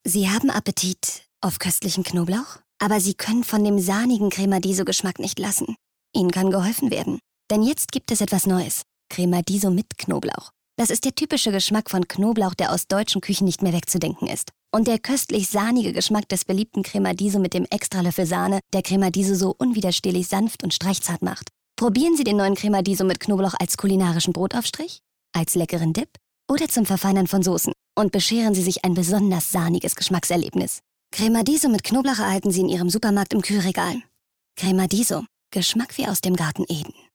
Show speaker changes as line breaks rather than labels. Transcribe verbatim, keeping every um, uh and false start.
Sie haben Appetit auf köstlichen Knoblauch, aber Sie können von dem sahnigen Cremadiso-Geschmack nicht lassen. Ihnen kann geholfen werden, denn jetzt gibt es etwas Neues. Cremadiso mit Knoblauch. Das ist der typische Geschmack von Knoblauch, der aus deutschen Küchen nicht mehr wegzudenken ist. Und der köstlich sahnige Geschmack des beliebten Cremadiso mit dem Extralöffel Sahne, der Cremadiso so unwiderstehlich sanft und streichzart macht. Probieren Sie den neuen Cremadiso mit Knoblauch als kulinarischen Brotaufstrich, als leckeren Dip oder zum Verfeinern von Soßen und bescheren Sie sich ein besonders sahniges Geschmackserlebnis. Cremadiso mit Knoblauch erhalten Sie in Ihrem Supermarkt im Kühlregal. Cremadiso, Geschmack wie aus dem Garten Eden.